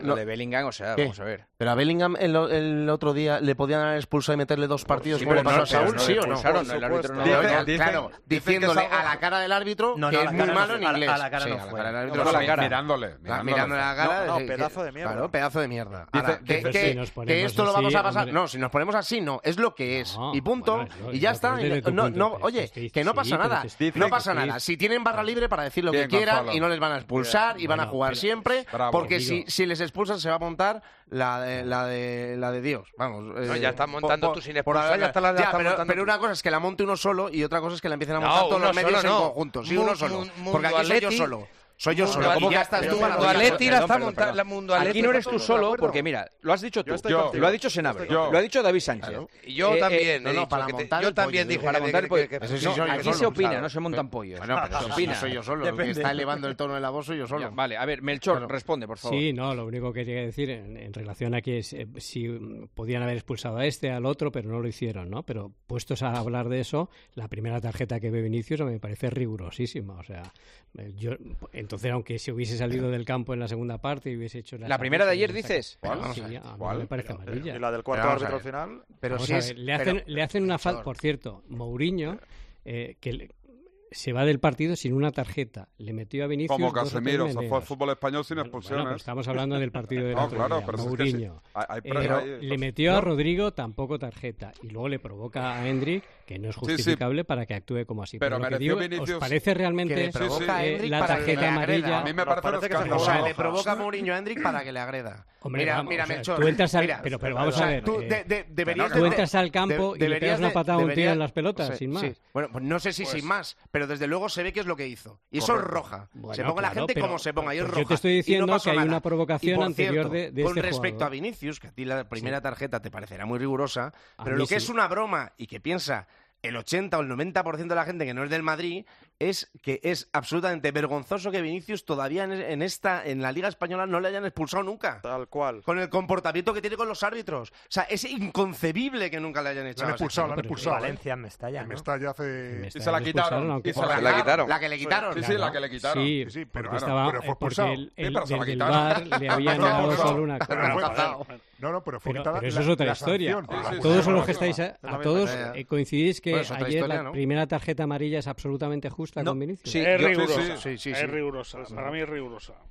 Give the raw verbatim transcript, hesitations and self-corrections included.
Lo de Bellingham, o sea, ¿Qué? vamos a ver. Pero a Bellingham el, el otro día le podían haber expulsado y meterle dos partidos Sí, como le pero pasó no, a Saúl, pero no ¿sí le o no? expulsaron, no, el árbitro no Dice- lo dio. dicen- claro, diciéndole a la cara del árbitro No, no, que a es la muy cara no malo en fue. A la- inglés. a la cara Sí, no a la fue. cara del árbitro No, no a la fue. cara. Mirándole, Ah, mirándole. mirándole la cara. No, no, que- pedazo que- de mierda. Claro, pedazo de mierda. Dice- Ahora, que, dice- que- si nos que ponemos esto lo vamos así, a pasar. hombre. No, si nos ponemos así, no. Es lo que es. No, Y punto. bueno, yo- y ya yo está. creo desde tu No, punto, no, pero oye, estoy- que no sí, pasa pero nada. te- Dice No que pasa sí. nada. Si tienen barra libre para decir lo Bien, que quieran Gonzalo. y no les van a expulsar y van a Bueno, jugar pero- siempre, Bravo. porque si, Digo- si les expulsan se va a montar la de, la de, la de Dios. Vamos. No, eh, ya están montando por- tú sin por- expulsar, ya está la- ya Ya, están pero, montando pero tú. una cosa es que la monte uno solo y otra cosa es que la empiecen a No, montar todos uno los medios solo en no. conjunto. Sí, Mu- uno solo. mu- Porque aquí Mundo soy yo Atleti- solo. Soy yo Mundo solo. Atleti- Y ya estás tú para Mundo los Atleti otros. la está Perdón, montando. perdón. La Mundo Atleti Aquí no eres tú todos de solo, acuerdo. porque mira, lo has dicho tú, Yo estoy Yo- contigo. lo ha dicho Senabre, Yo- lo ha dicho David Sánchez. Claro. Y yo Eh, eh, también no, he no, dicho para que te- montar yo el también pollo, dije para que- montar el que- pollo. que- Eso sí No, soy yo aquí solo, se opina, claro. no se montan pollos. Bueno, pero Se eso opina. sí soy yo solo. El que está elevando el tono de la voz soy yo Ya, solo. vale, a ver, Melchor, Claro. responde, por favor. Sí, no, lo único que quería decir en, en relación a que es, eh, si mm, podían haber expulsado a este, al otro, pero no lo hicieron, ¿no? Pero puestos a hablar de eso, la primera tarjeta que ve Vinicius me parece rigurosísima, o sea, eh, yo entonces aunque se hubiese salido del campo en la segunda parte y hubiese hecho La primera de ayer, esa- dices. Pero Sí, vamos a a ver, mí ¿cuál? me parece Y amarilla. la del cuarto Pero vamos a árbitro al ver. final. Pero Vamos si a es- ver, le hacen, pero- le hacen una falta, por cierto, Mourinho, eh, que le- se va del partido sin una tarjeta. Le metió a Vinicius Como dos o tres Casemiro, se fue al meneos. fútbol español sin Bueno, bueno, expulsiones. pero estamos hablando del partido del No, otro claro, día, pero es que sí. Mourinho. Hay- hay Eh, pre- pero hay- le metió a Rodrigo tampoco tarjeta y luego le provoca a Endrick, que no es sí. justificable para que actúe como así. Pero lo que mereció digo, Vinicius- ¿os parece realmente Que le provoca a eh, Endrick la para que tarjeta le amarilla? agreda. A mí me Nos parece parece que se escandaloso. O sea, Roja. le provoca a Mourinho a Endrick para que le agreda. Hombre, mira, vamos, mira, o sea, Melchor. tú entras al- mira, pero- pero vamos o sea, a ver, Tú eh, de- de- deberías tú de- entras al campo y le deberías pegas una de- patada a un tío deberías- en las pelotas, sí, sin más. sí. Bueno, pues no sé si sin más, pero desde luego se ve que es lo que hizo. Y eso es Correcto. roja. Bueno, se ponga la claro, gente pero- como se ponga, y es pues roja. yo te estoy Y no diciendo pasa que hay nada. una provocación Y, por anterior cierto, de- de con este respecto jugador. a Vinicius, que a ti la primera tarjeta te parecerá muy rigurosa, A pero mí lo que sí. es una broma y que piensa el ochenta o el noventa por ciento de la gente que no es del Madrid es que es absolutamente vergonzoso que Vinicius todavía en, en esta en la Liga Española no le hayan expulsado nunca. Tal cual. Con el comportamiento que tiene con los árbitros. O sea, es inconcebible que nunca le hayan Lo echado. han a ese expulsado, lo chico. han expulsado. ¿eh? Valencia, en Mestalla, En ¿no? Mestalla hace... Me Y está- se la le quitaron. expulsaron, aunque Y se por- la Se la quitaron. La que le quitaron. Sí, sí, la que le quitaron. Sí, Sí, sí, pero porque, claro, estaba, pero fue eh, porque expulsado. el, Sí, el- pero se la desde el quitaron. V A R le habían No, no, dado no, solo una pero cosa. fue- Cazao. No, no, pero fue Pero, quitada pero eso la- es otra la historia. sanción. Sí, sí, A todos sí, los sí, que sí. estáis, a, Es la a misma todos historia. eh, coincidís que Bueno, es otra ayer historia, la ¿no? primera tarjeta amarilla es absolutamente justa No, con Vinicius. sí, Es yo- rigurosa. sí, sí, sí, es sí. rigurosa. Para mí es rigurosa.